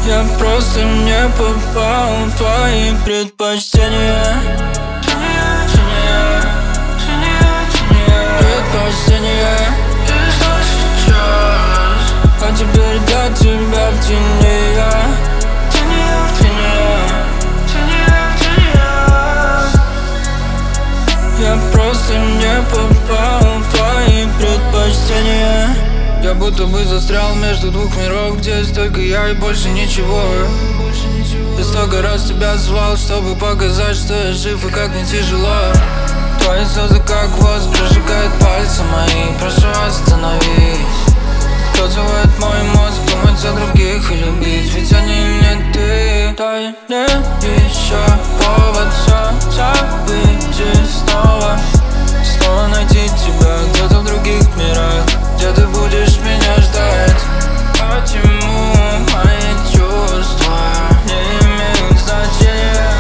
Я просто не попал в твои предпочтения. Предпочтения. А теперь для тебя в тени я. Я просто не попал в твои предпочтения. Я будто бы застрял между двух миров, где есть только я и больше ничего. Я столько раз тебя звал, чтобы показать, что я жив и как мне тяжело. Твои слезы как воск прожигают пальцы мои. Прошу, остановись. Кто целует мой мозг, думать за других и любить, ведь они не ты. Дай мне еще повод все забыть и снова найти тебя где-то в других мирах, где ты будешь меня ждать. Почему мои чувства не имеют значения?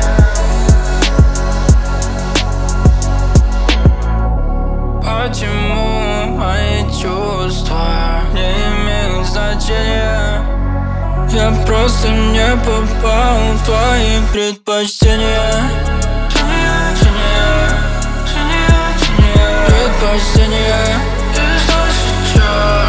Почему мои чувства не имеют значения? Я просто не попал в твои предпочтения. Предпочтения.